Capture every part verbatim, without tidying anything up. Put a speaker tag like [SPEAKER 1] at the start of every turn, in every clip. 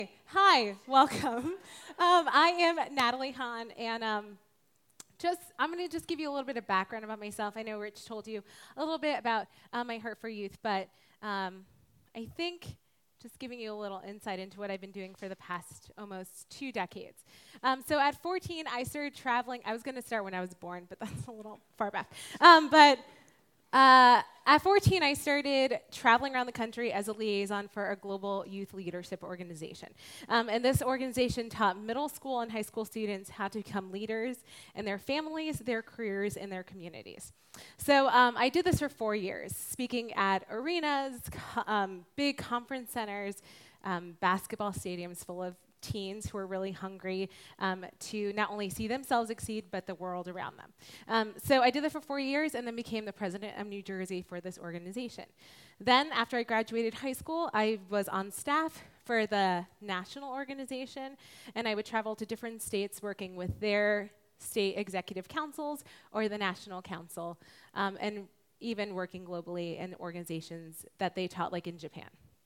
[SPEAKER 1] Hi, welcome. Um, I am Natalie Hahn, and um, just I'm going to just give you a little bit of background about myself. I know Rich told you a little bit about uh, my Heart for Youth, but um, I think just giving you a little insight into what I've been doing for the past almost two decades. Um, so at fourteen, I started traveling. I was going to start when I was born, but that's a little far back. Um, but Uh, at fourteen, I started traveling around the country as a liaison for a global youth leadership organization. Um, and this organization taught middle school and high school students how to become leaders in their families, their careers, and their communities. So um, I did this for four years, speaking at arenas, co- um, big conference centers, um, basketball stadiums full of teens who are really hungry um, to not only see themselves exceed, but the world around them. Um, so I did that for four years and then became the president of New Jersey for this organization. Then, after I graduated high school, I was on staff for the national organization, and I would travel to different states working with their state executive councils or the national council, um, and even working globally in organizations that they taught, like in Japan.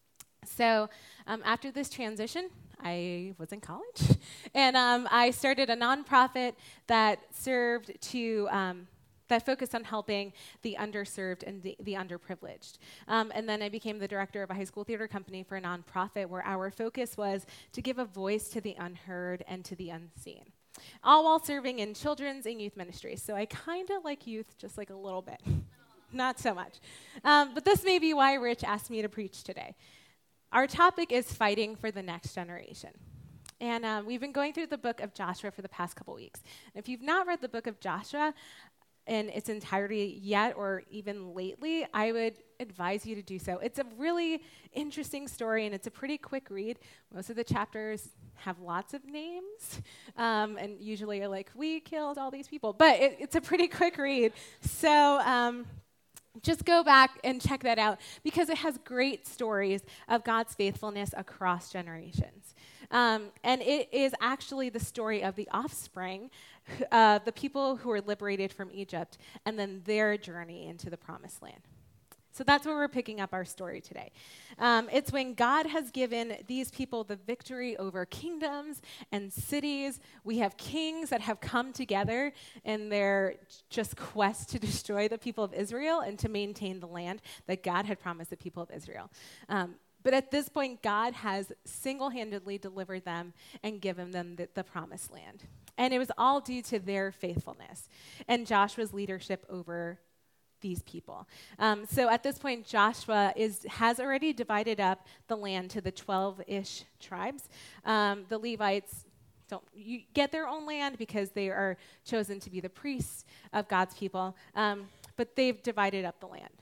[SPEAKER 1] So um, after this transition, I was in college, and um, I started a nonprofit that served to, um, that focused on helping the underserved and the, the underprivileged. Um, and then I became the director of a high school theater company for a nonprofit where our focus was to give a voice to the unheard and to the unseen, all while serving in children's and youth ministries. So I kind of like youth just like a little bit, not so much. Um, but this may be why Rich asked me to preach today. Our topic is fighting for the next generation. And um, we've been going through the book of Joshua for the past couple weeks. And if you've not read the book of Joshua in its entirety yet or even lately, I would advise you to do so. It's a really interesting story, and it's a pretty quick read. Most of the chapters have lots of names, um, and usually are like, we killed all these people. But it, it's a pretty quick read. So um, just go back and check that out because it has great stories of God's faithfulness across generations. Um, and it is actually the story of the offspring, uh, the people who were liberated from Egypt, and then their journey into the promised land. So that's where we're picking up our story today. Um, it's when God has given these people the victory over kingdoms and cities. We have kings that have come together in their just quest to destroy the people of Israel and to maintain the land that God had promised the people of Israel. Um, but at this point, God has single-handedly delivered them and given them the, the promised land. And it was all due to their faithfulness and Joshua's leadership over these people. Um, so at this point, Joshua is has already divided up the land to the twelve-ish tribes. Um, the Levites don't you get their own land because they are chosen to be the priests of God's people, um, but they've divided up the land.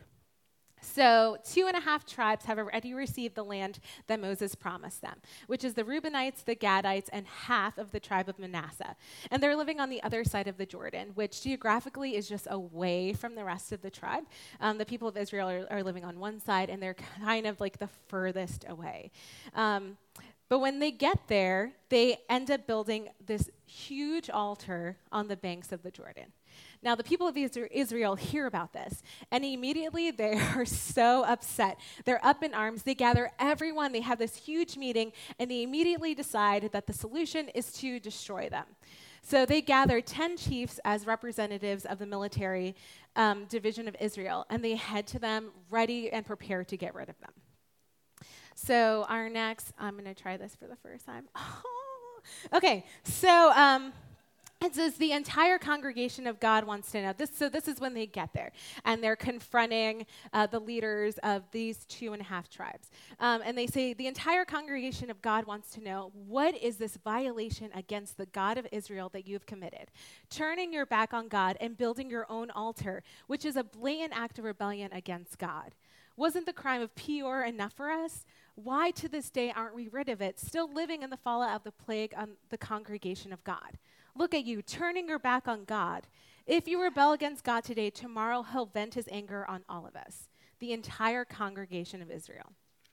[SPEAKER 1] So two and a half tribes have already received the land that Moses promised them, which is the Reubenites, the Gadites, and half of the tribe of Manasseh. And they're living on the other side of the Jordan, which geographically is just away from the rest of the tribe. Um, the people of Israel are, are living on one side, and they're kind of like the furthest away. Um, but when they get there, they end up building this huge altar on the banks of the Jordan. Now, the people of Israel hear about this, and immediately they are so upset. They're up in arms. They gather everyone. They have this huge meeting, and they immediately decide that the solution is to destroy them. So they gather ten chiefs as representatives of the military um, division of Israel, and they head to them ready and prepared to get rid of them. So our next, I'm going to try this for the first time. Oh, okay, so... Um, It says the entire congregation of God wants to know. This, so this is when they get there, and they're confronting uh, the leaders of these two and a half tribes. Um, and they say, the entire congregation of God wants to know, what is this violation against the God of Israel that you've committed? Turning your back on God and building your own altar, which is a blatant act of rebellion against God. Wasn't the crime of Peor enough for us? Why to this day aren't we rid of it, still living in the fallout of the plague on the congregation of God? Look at you, turning your back on God. If you rebel against God today, tomorrow he'll vent his anger on all of us, the entire congregation of Israel.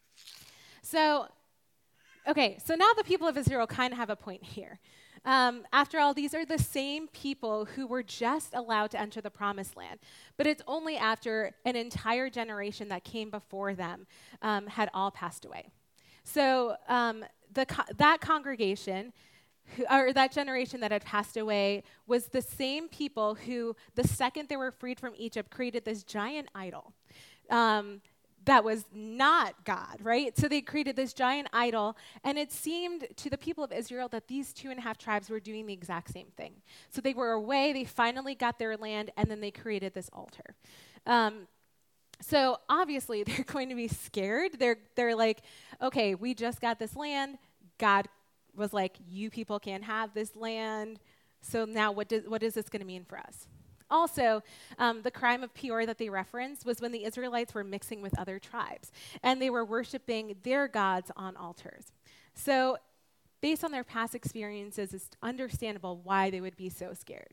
[SPEAKER 1] So, okay, so now the people of Israel kind of have a point here. Um, after all, these are the same people who were just allowed to enter the promised land, but it's only after an entire generation that came before them um, had all passed away. So um, the co- that congregation, who, or that generation that had passed away, was the same people who, the second they were freed from Egypt, created this giant idol. Um, that was not God, right? So they created this giant idol, and it seemed to the people of Israel that these two and a half tribes were doing the exact same thing. So they were away, they finally got their land, and then they created this altar. Um, so obviously they're going to be scared. They're they're like, okay, we just got this land. God was like, you people can't have this land. So now what does what is this going to mean for us? Also, um, the crime of Peor that they referenced was when the Israelites were mixing with other tribes, and they were worshiping their gods on altars. So based on their past experiences, it's understandable why they would be so scared.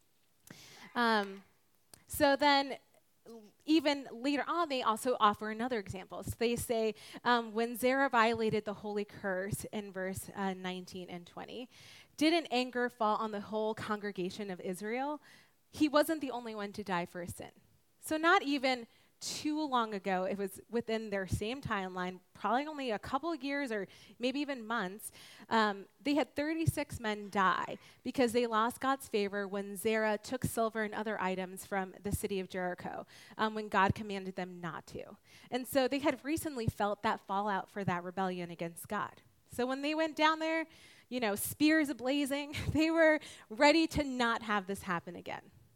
[SPEAKER 1] Um, so then, even later on, they also offer another example. So they say, um, when Zerah violated the holy curse in verse uh, nineteen and twenty, didn't anger fall on the whole congregation of Israel? He wasn't the only one to die for a sin. So not even too long ago, it was within their same timeline, probably only a couple of years or maybe even months, um, they had thirty-six men die because they lost God's favor when Zerah took silver and other items from the city of Jericho, um, when God commanded them not to. And so they had recently felt that fallout for that rebellion against God. So when they went down there, you know, spears blazing, they were ready to not have this happen again.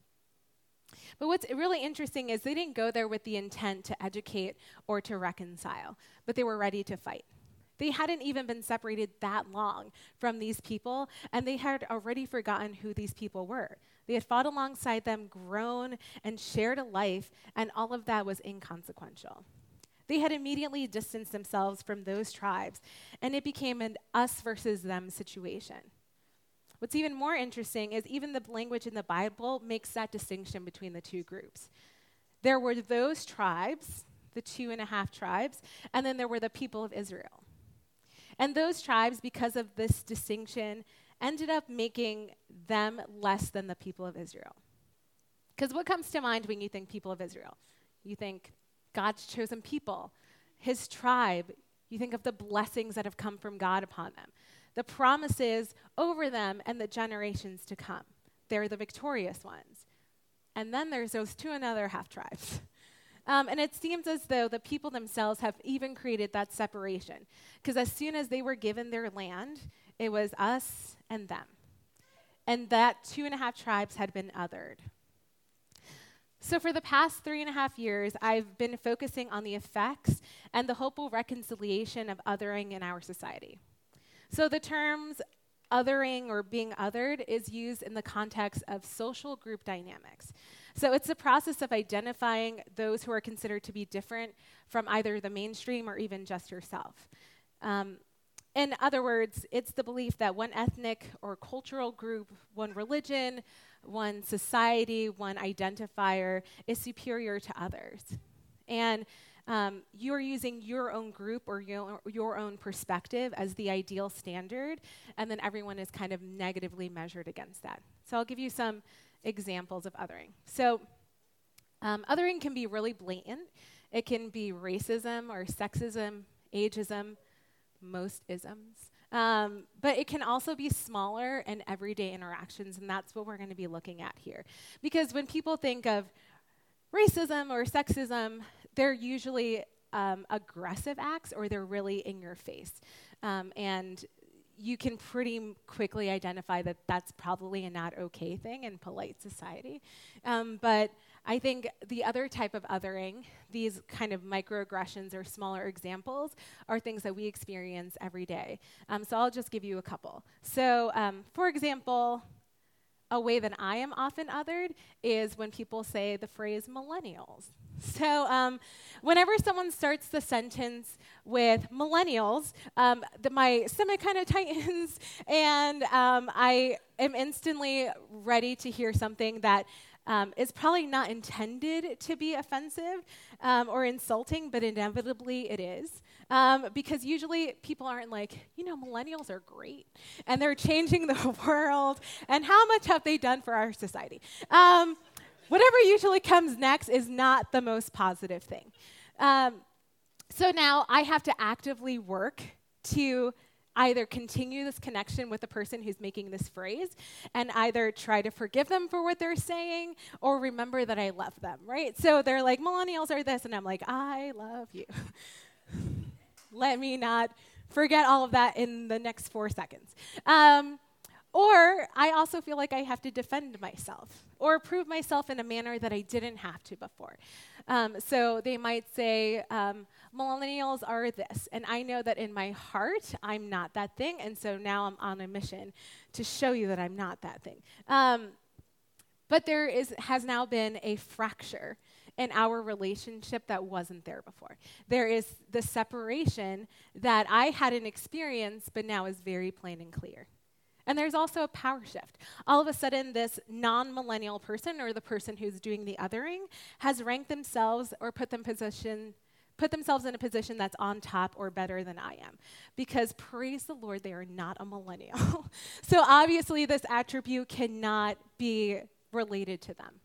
[SPEAKER 1] But what's really interesting is they didn't go there with the intent to educate or to reconcile, but they were ready to fight. They hadn't even been separated that long from these people, and they had already forgotten who these people were. They had fought alongside them, grown, and shared a life, and all of that was inconsequential. They had immediately distanced themselves from those tribes, and it became an us versus them situation. What's even more interesting is even the language in the Bible makes that distinction between the two groups. There were those tribes, the two and a half tribes, and then there were the people of Israel. And those tribes, because of this distinction, ended up making them less than the people of Israel. Because what comes to mind when you think people of Israel? You think God's chosen people, his tribe. You think of the blessings that have come from God upon them, the promises over them and the generations to come. They're the victorious ones. And then there's those two and another half tribes. Um, and it seems as though the people themselves have even created that separation. Because as soon as they were given their land, it was us and them. And that two and a half tribes had been othered. So for the past three and a half years, I've been focusing on the effects and the hopeful reconciliation of othering in our society. So the terms othering or being othered is used in the context of social group dynamics. So it's the process of identifying those who are considered to be different from either the mainstream or even just yourself. Um, in other words, it's the belief that one ethnic or cultural group, one religion, one society, one identifier is superior to others. And Um, you're using your own group or your, your own perspective as the ideal standard, and then everyone is kind of negatively measured against that. So I'll give you some examples of othering. So um, othering can be really blatant. It can be racism or sexism, ageism, most isms. Um, but it can also be smaller and everyday interactions, and that's what we're going to be looking at here. Because when people think of racism or sexism, they're usually um, aggressive acts, or they're really in your face. Um, and you can pretty m- quickly identify that that's probably a not okay thing in polite society. Um, but I think the other type of othering, these kind of microaggressions or smaller examples, are things that we experience every day. Um, so I'll just give you a couple. So um, for example, a way that I am often othered is when people say the phrase millennials. So um, whenever someone starts the sentence with millennials, um, the, my stomach kind of tightens, and um, I am instantly ready to hear something that um, is probably not intended to be offensive um, or insulting, but inevitably it is. Um, because usually people aren't like, you know, millennials are great, and they're changing the world, and how much have they done for our society? Um, whatever usually comes next is not the most positive thing. Um, so now I have to actively work to either continue this connection with the person who's making this phrase and either try to forgive them for what they're saying or remember that I love them, right? So they're like, millennials are this, and I'm like, I love you. Let me not forget all of that in the next four seconds. Um, or I also feel like I have to defend myself or prove myself in a manner that I didn't have to before. Um, so they might say, um, millennials are this, and I know that in my heart, I'm not that thing, and so now I'm on a mission to show you that I'm not that thing. Um, but there is has now been a fracture in our relationship that wasn't there before. There is the separation that I hadn't experienced, but now is very plain and clear. And there's also a power shift. All of a sudden, this non-millennial person, or the person who's doing the othering, has ranked themselves or put them position, put themselves in a position that's on top or better than I am. Because praise the Lord, they are not a millennial. So obviously, this attribute cannot be related to them.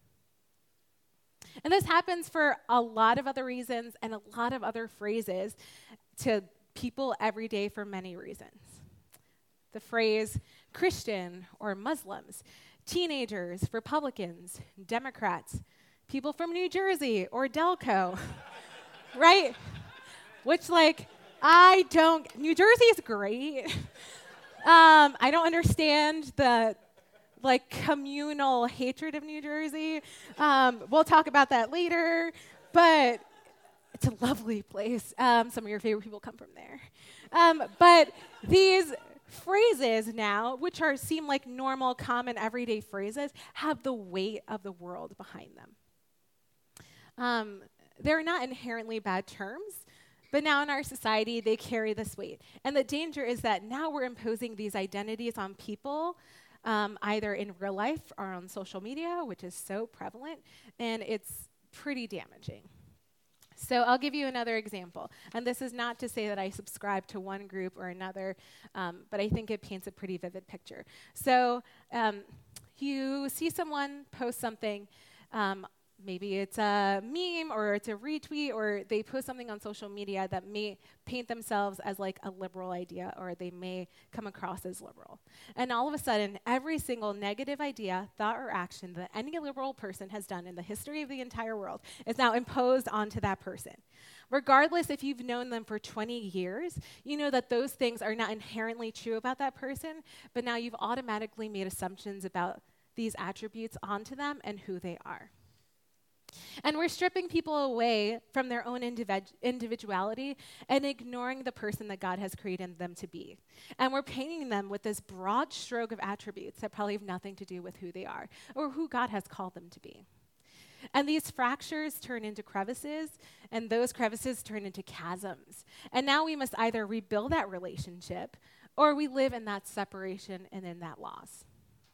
[SPEAKER 1] And this happens for a lot of other reasons and a lot of other phrases to people every day for many reasons. The phrase Christian or Muslims, teenagers, Republicans, Democrats, people from New Jersey or Delco, right? Which, like, I don't, New Jersey is great. um, I don't understand the, like, communal hatred of New Jersey. Um, we'll talk about that later, but it's a lovely place. Um, some of your favorite people come from there. Um, but these phrases now, which are seem like normal, common, everyday phrases, have the weight of the world behind them. Um, they're not inherently bad terms, but now in our society, they carry this weight. And the danger is that now we're imposing these identities on people, um, either in real life or on social media, which is so prevalent, and it's pretty damaging. So I'll give you another example. And this is not to say that I subscribe to one group or another, um, but I think it paints a pretty vivid picture. So um, you see someone post something, um, maybe it's a meme or it's a retweet, or they post something on social media that may paint themselves as like a liberal idea, or they may come across as liberal. And all of a sudden, every single negative idea, thought, or action that any liberal person has done in the history of the entire world is now imposed onto that person. Regardless if you've known them for twenty years, you know that those things are not inherently true about that person, but now you've automatically made assumptions about these attributes onto them and who they are. And we're stripping people away from their own individ- individuality and ignoring the person that God has created them to be. And we're painting them with this broad stroke of attributes that probably have nothing to do with who they are or who God has called them to be. And these fractures turn into crevices, and those crevices turn into chasms. And now we must either rebuild that relationship or we live in that separation and in that loss.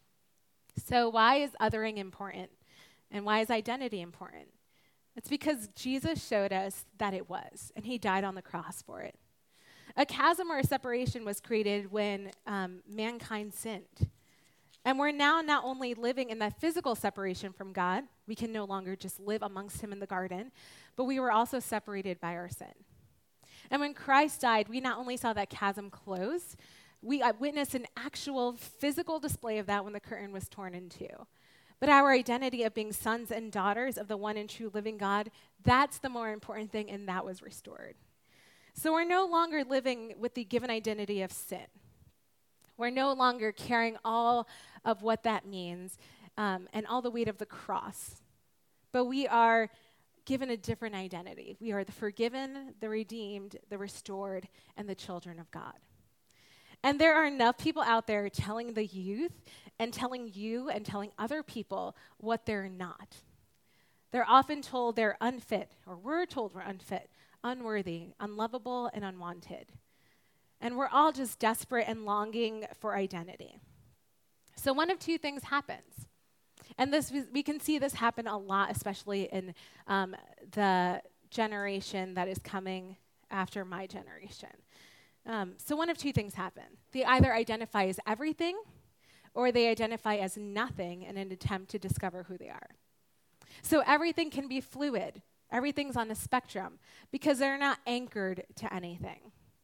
[SPEAKER 1] So why is othering important? And why is identity important? It's because Jesus showed us that it was, and he died on the cross for it. A chasm or a separation was created when um, mankind sinned. And we're now not only living in that physical separation from God, we can no longer just live amongst him in the garden, but we were also separated by our sin. And when Christ died, we not only saw that chasm close, we uh, witnessed an actual physical display of that when the curtain was torn in two. But our identity of being sons and daughters of the one and true living God, that's the more important thing, and that was restored. So we're no longer living with the given identity of sin. We're no longer carrying all of what that means um, and all the weight of the cross. But we are given a different identity. We are the forgiven, the redeemed, the restored, and the children of God. And there are enough people out there telling the youth and telling you and telling other people what they're not. They're often told they're unfit, or we're told we're unfit, unworthy, unlovable, and unwanted. And we're all just desperate and longing for identity. So one of two things happens. And this we can see this happen a lot, especially in um, the generation that is coming after my generation. Um, so one of two things happen. They either identify as everything, or they identify as nothing in an attempt to discover who they are. So everything can be fluid. Everything's on a spectrum because they're not anchored to anything.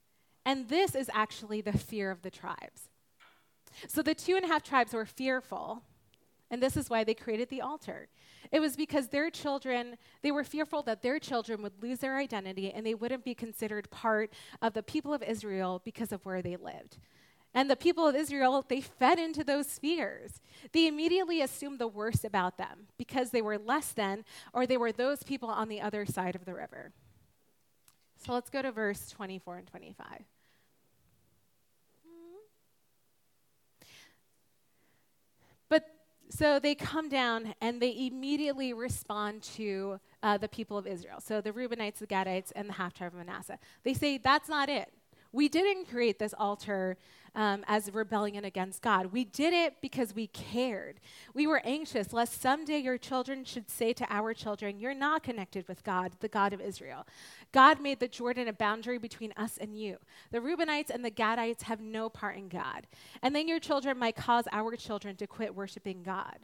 [SPEAKER 1] And this is actually the fear of the tribes. So the two and a half tribes were fearful, and this is why they created the altar. It was because their children, they were fearful that their children would lose their identity and they wouldn't be considered part of the people of Israel because of where they lived. And the people of Israel, they fed into those fears. They immediately assumed the worst about them because they were less than, or they were those people on the other side of the river. So let's go to verse twenty-four and twenty-five. But so they come down and they immediately respond to uh, the people of Israel. So the Reubenites, the Gadites, and the half tribe of Manasseh. They say, that's not it. We didn't create this altar um, as a rebellion against God. We did it because we cared. We were anxious lest someday your children should say to our children, you're not connected with God, the God of Israel. God made the Jordan a boundary between us and you. The Reubenites and the Gadites have no part in God. And then your children might cause our children to quit worshiping God.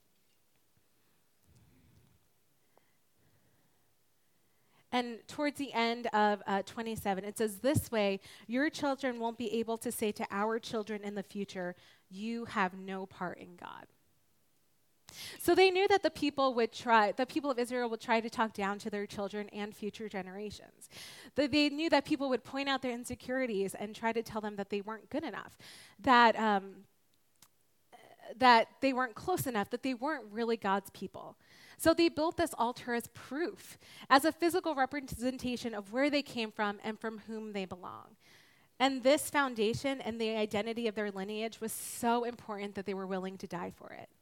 [SPEAKER 1] And towards the end of uh, twenty-seven, it says, this way, your children won't be able to say to our children in the future, you have no part in God. So they knew that the people would try, the people of Israel would try to talk down to their children and future generations. That they knew that people would point out their insecurities and try to tell them that they weren't good enough, that um, that they weren't close enough, that they weren't really God's people. So they built this altar as proof, as a physical representation of where they came from and from whom they belong. And this foundation and the identity of their lineage was so important that they were willing to die for it.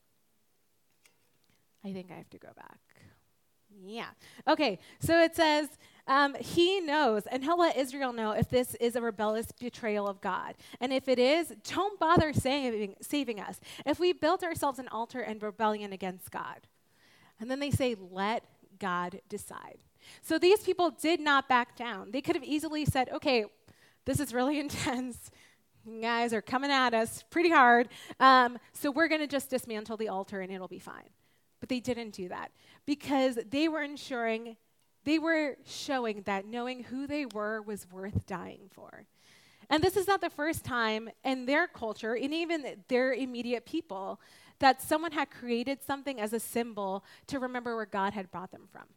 [SPEAKER 1] I think I have to go back. Yeah. Okay, so it says, um, he knows, and he'll let Israel know if this is a rebellious betrayal of God. And if it is, don't bother saving, saving us. If we built ourselves an altar in rebellion against God. And then they say, let God decide. So these people did not back down. They could have easily said, okay, this is really intense. You guys are coming at us pretty hard. Um, so we're going to just dismantle the altar and it'll be fine. But they didn't do that because they were ensuring, they were showing that knowing who they were was worth dying for. And this is not the first time in their culture, and even their immediate people, that someone had created something as a symbol to remember where God had brought them from.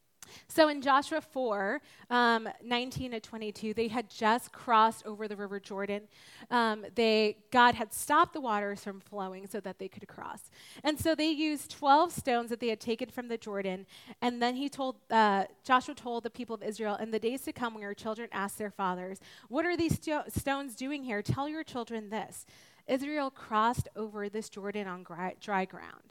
[SPEAKER 1] So in Joshua four, um, nineteen to twenty-two, they had just crossed over the river Jordan. Um, they God had stopped the waters from flowing so that they could cross. And so they used twelve stones that they had taken from the Jordan. And then he told, uh, Joshua told the people of Israel, in the days to come when your children ask their fathers, what are these sto- stones doing here? Tell your children this. Israel crossed over this Jordan on gri- dry ground.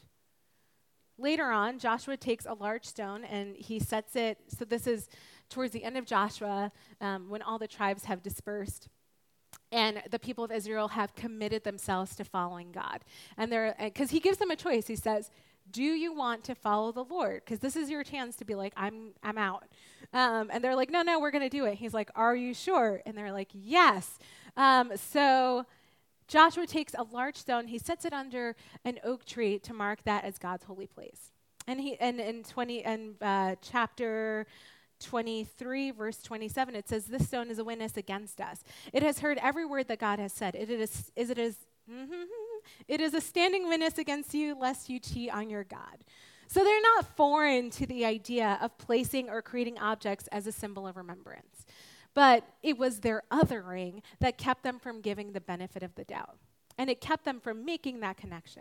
[SPEAKER 1] Later on, Joshua takes a large stone and he sets it, so this is towards the end of Joshua, um, when all the tribes have dispersed. And the people of Israel have committed themselves to following God. And they're, because he gives them a choice. He says, do you want to follow the Lord? Because this is your chance to be like, I'm I'm out. Um, and they're like, no, no, we're going to do it. He's like, are you sure? And they're like, yes. Um, so Joshua takes a large stone, he sets it under an oak tree to mark that as God's holy place. And he and in twenty and uh, chapter twenty-three, verse twenty-seven, it says, "This stone is a witness against us. It has heard every word that God has said. It is is it is mm-hmm, it is a standing witness against you, lest you cheat on your God." So they're not foreign to the idea of placing or creating objects as a symbol of remembrance. But it was their othering that kept them from giving the benefit of the doubt. And it kept them from making that connection.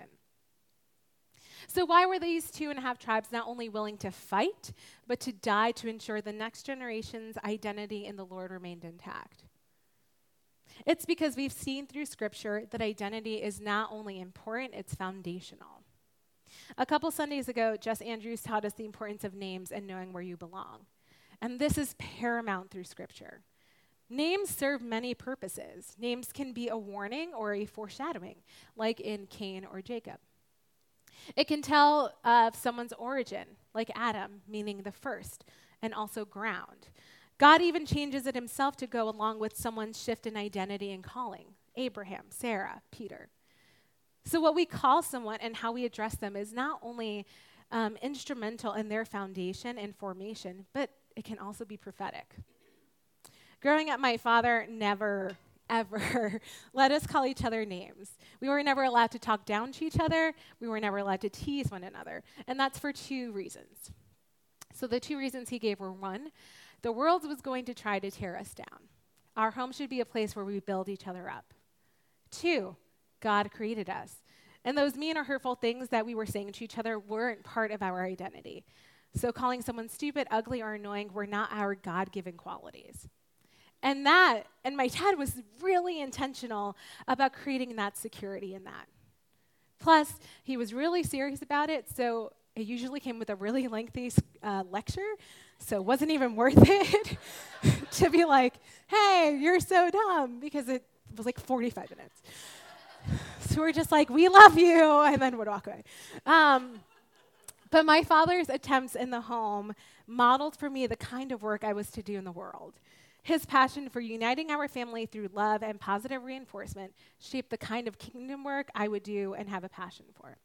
[SPEAKER 1] So why were these two and a half tribes not only willing to fight, but to die to ensure the next generation's identity in the Lord remained intact? It's because we've seen through Scripture that identity is not only important, it's foundational. A couple Sundays ago, Jess Andrews taught us the importance of names and knowing where you belong. And this is paramount through Scripture. Names serve many purposes. Names can be a warning or a foreshadowing, like in Cain or Jacob. It can tell of someone's origin, like Adam, meaning the first, and also ground. God even changes it himself to go along with someone's shift in identity and calling, Abraham, Sarah, Peter. So what we call someone and how we address them is not only um, instrumental in their foundation and formation, but it can also be prophetic. Growing up, my father never, ever let us call each other names. We were never allowed to talk down to each other. We were never allowed to tease one another. And that's for two reasons. So the two reasons he gave were, one, the world was going to try to tear us down. Our home should be a place where we build each other up. Two, God created us. And those mean or hurtful things that we were saying to each other weren't part of our identity. So calling someone stupid, ugly, or annoying were not our God-given qualities. And that, and my dad was really intentional about creating that security in that. Plus, he was really serious about it, so it usually came with a really lengthy uh, lecture, so it wasn't even worth it to be like, hey, you're so dumb, because it was like forty-five minutes. So we're just like, we love you, and then would walk away. Um, but my father's attempts in the home modeled for me the kind of work I was to do in the world. His passion for uniting our family through love and positive reinforcement shaped the kind of kingdom work I would do and have a passion for.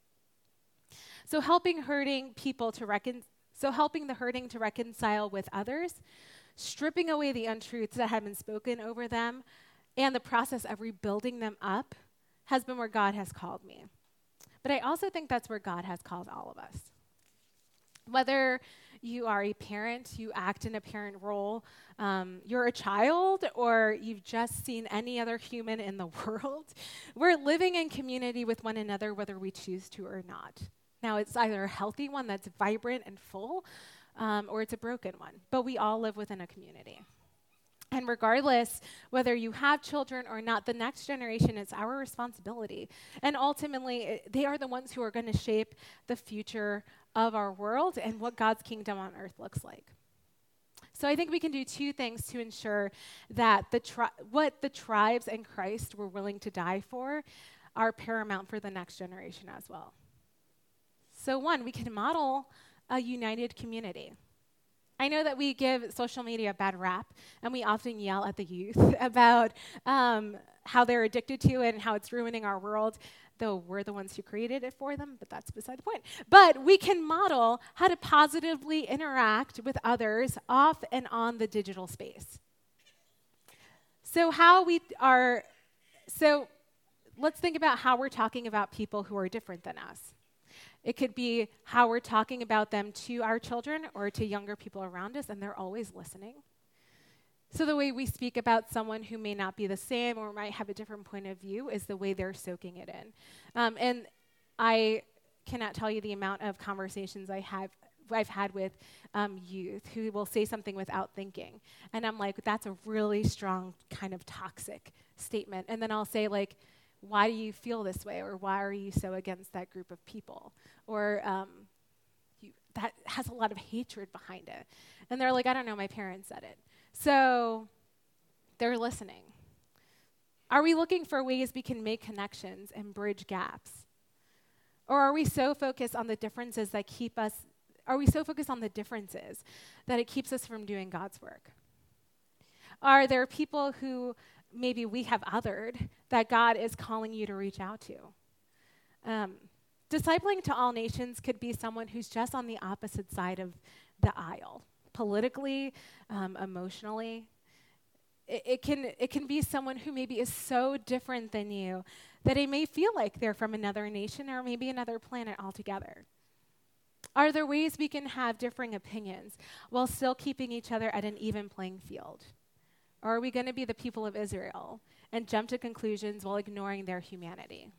[SPEAKER 1] So helping hurting people to recon- so helping the hurting to reconcile with others, stripping away the untruths that had been spoken over them, and the process of rebuilding them up has been where God has called me. But I also think that's where God has called all of us. Whether you are a parent, you act in a parent role, um, you're a child, or you've just seen any other human in the world, we're living in community with one another whether we choose to or not. Now, it's either a healthy one that's vibrant and full, um, or it's a broken one, but we all live within a community. And regardless whether you have children or not, the next generation is our responsibility. And ultimately, it, they are the ones who are going to shape the future of our world and what God's kingdom on earth looks like. So I think we can do two things to ensure that the tri- what the tribes in Christ were willing to die for are paramount for the next generation as well. So one, we can model a united community. I know that we give social media a bad rap, and we often yell at the youth about um, how they're addicted to it and how it's ruining our world, though we're the ones who created it for them, but that's beside the point. But we can model how to positively interact with others off and on the digital space. So how we are, so let's think about how we're talking about people who are different than us. It could be how we're talking about them to our children or to younger people around us, and they're always listening. So the way we speak about someone who may not be the same or might have a different point of view is the way they're soaking it in. Um, and I cannot tell you the amount of conversations I have I've had with um, youth who will say something without thinking. And I'm like, that's a really strong kind of toxic statement. And then I'll say, like, why do you feel this way? Or why are you so against that group of people? Or um, you, that has a lot of hatred behind it. And they're like, I don't know, my parents said it. So they're listening. Are we looking for ways we can make connections and bridge gaps? Or are we so focused on the differences that keep us, are we so focused on the differences that it keeps us from doing God's work? Are there people who maybe we have othered that God is calling you to reach out to? Um, discipling to all nations could be someone who's just on the opposite side of the aisle, politically, um, emotionally. It, it can it can be someone who maybe is so different than you that it may feel like they're from another nation or maybe another planet altogether. Are there ways we can have differing opinions while still keeping each other at an even playing field? Or are we going to be the people of Israel and jump to conclusions while ignoring their humanity?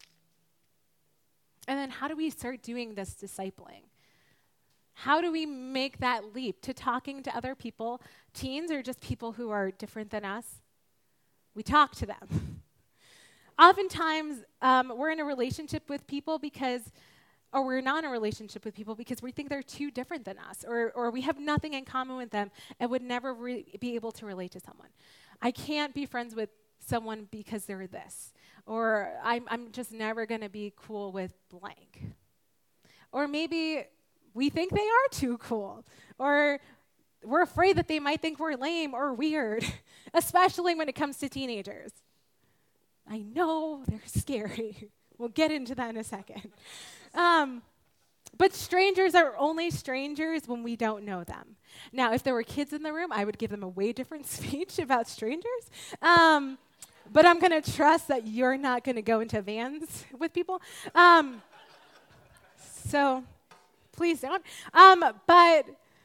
[SPEAKER 1] And then how do we start doing this discipling? How do we make that leap to talking to other people, teens or just people who are different than us? We talk to them. Oftentimes, um, we're in a relationship with people because, or we're not in a relationship with people because we think they're too different than us, or, or we have nothing in common with them and would never re- be able to relate to someone. I can't be friends with someone because they're this, or I'm, I'm just never going to be cool with blank. Or maybe we think they are too cool, or we're afraid that they might think we're lame or weird, especially when it comes to teenagers. I know they're scary. We'll get into that in a second. Um, But strangers are only strangers when we don't know them. Now, if there were kids in the room, I would give them a way different speech about strangers. Um, but I'm going to trust that you're not going to go into vans with people. Um, so please don't. Um, but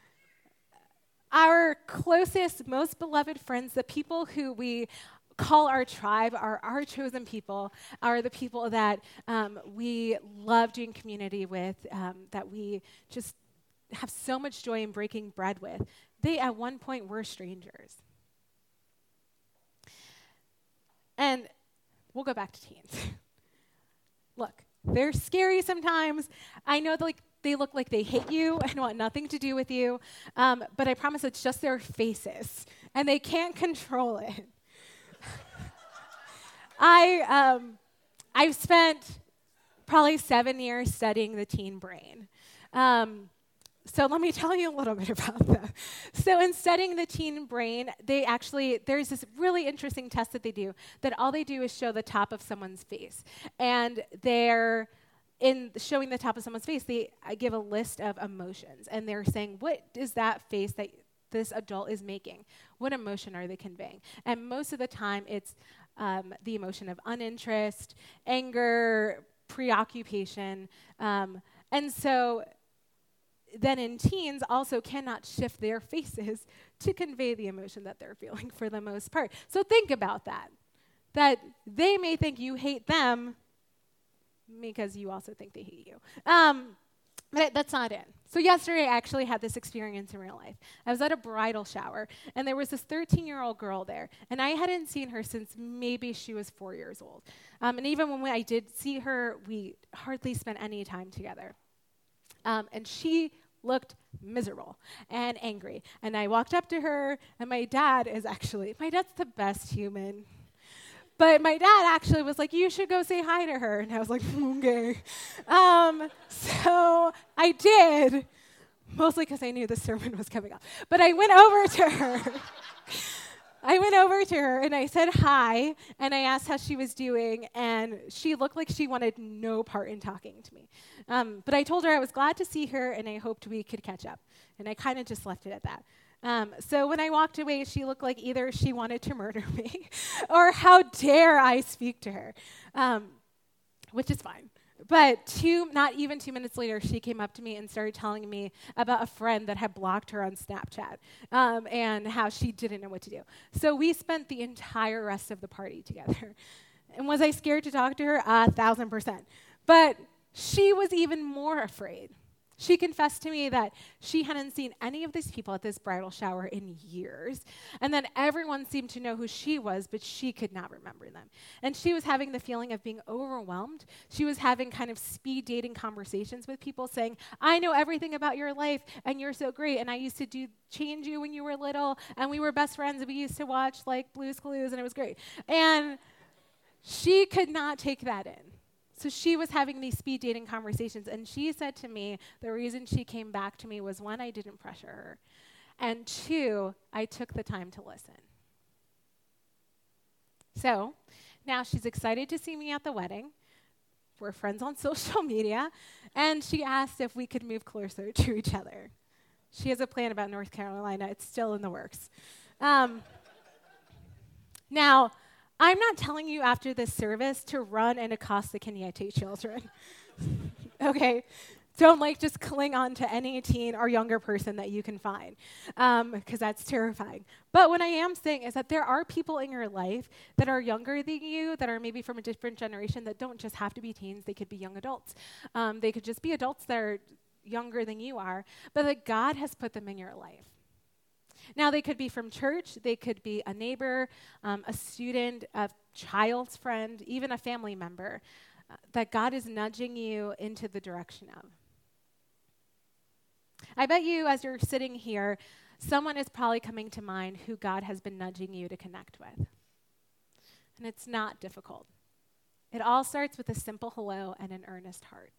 [SPEAKER 1] our closest, most beloved friends, the people who we call our tribe, are our chosen people, are the people that um, we love doing community with, um, that we just have so much joy in breaking bread with. They, at one point, were strangers. And we'll go back to teens. Look, they're scary sometimes. I know that, like, they look like they hate you and want nothing to do with you, um, but I promise it's just their faces, and they can't control it. I, um, I've spent probably seven years studying the teen brain. Um, so let me tell you a little bit about that. So in studying the teen brain, they actually, there's this really interesting test that they do, that all they do is show the top of someone's face. And they're, in showing the top of someone's face, they uh, give a list of emotions. And they're saying, what is that face that this adult is making? What emotion are they conveying? And most of the time, it's um, the emotion of uninterest, anger, preoccupation. Um, and so then in teens also cannot shift their faces to convey the emotion that they're feeling for the most part. So think about that, that they may think you hate them because you also think they hate you. Um, but that's not it. So yesterday, I actually had this experience in real life. I was at a bridal shower, and there was this thirteen-year-old girl there, and I hadn't seen her since maybe she was four years old. Um, and even when we, I did see her, we hardly spent any time together. Um, and she looked miserable and angry. And I walked up to her, and my dad is actually, my dad's the best human. But my dad actually was like, you should go say hi to her. And I was like, okay. Um, so I did, mostly because I knew the sermon was coming up. But I went over to her. I went over to her, and I said hi, and I asked how she was doing, and she looked like she wanted no part in talking to me. Um, but I told her I was glad to see her, and I hoped we could catch up. And I kind of just left it at that. Um, so when I walked away, she looked like either she wanted to murder me or how dare I speak to her, um, which is fine. But two, not even two minutes later, she came up to me and started telling me about a friend that had blocked her on Snapchat um, and how she didn't know what to do. So we spent the entire rest of the party together. And was I scared to talk to her? A thousand percent. But she was even more afraid. She confessed to me that she hadn't seen any of these people at this bridal shower in years, and then everyone seemed to know who she was, but she could not remember them. And she was having the feeling of being overwhelmed. She was having kind of speed dating conversations with people saying, I know everything about your life, and you're so great, and I used to do change you when you were little, and we were best friends, and we used to watch like Blue's Clues, and it was great. And she could not take that in. So she was having these speed dating conversations, and she said to me the reason she came back to me was, one, I didn't pressure her, and two, I took the time to listen. So now she's excited to see me at the wedding. We're friends on social media, and she asked if we could move closer to each other. She has a plan about North Carolina. It's still in the works. Um, now, I'm not telling you after this service to run and accost the Kenyete children. Okay? Don't like just cling on to any teen or younger person that you can find, because um, that's terrifying. But what I am saying is that there are people in your life that are younger than you, that are maybe from a different generation, that don't just have to be teens. They could be young adults. Um, they could just be adults that are younger than you are, but that God has put them in your life. Now, they could be from church, they could be a neighbor, um, a student, a child's friend, even a family member, uh, that God is nudging you into the direction of. I bet you, as you're sitting here, someone is probably coming to mind who God has been nudging you to connect with. And it's not difficult. It all starts with a simple hello and an earnest heart.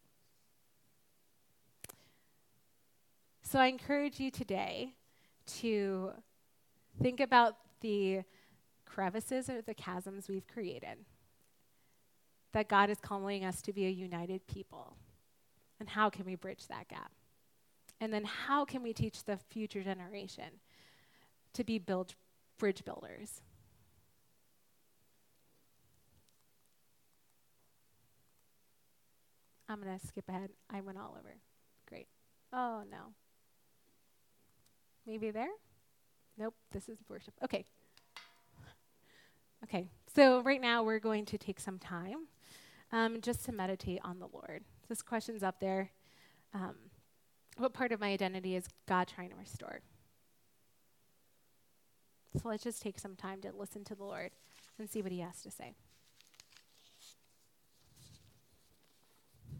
[SPEAKER 1] So I encourage you today to think about the crevices or the chasms we've created, that God is calling us to be a united people, And how can we bridge that gap? And then how can we teach the future generation to be build bridge builders? I'm going to skip ahead. I went all over. Great. Oh, no. Maybe there? Nope, this is worship. Okay. Okay, so right now we're going to take some time um, just to meditate on the Lord. This question's up there. Um, what part of my identity is God trying to restore? So let's just take some time to listen to the Lord and see what he has to say.